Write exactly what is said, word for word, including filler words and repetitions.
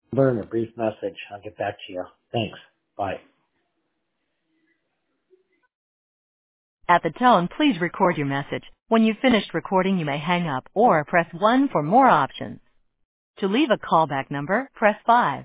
Burn a brief message. I'll get back to you. Thanks. Bye. At the tone, please record your message. When you've finished recording, you may hang up or press one for more options. To leave a callback number, press five.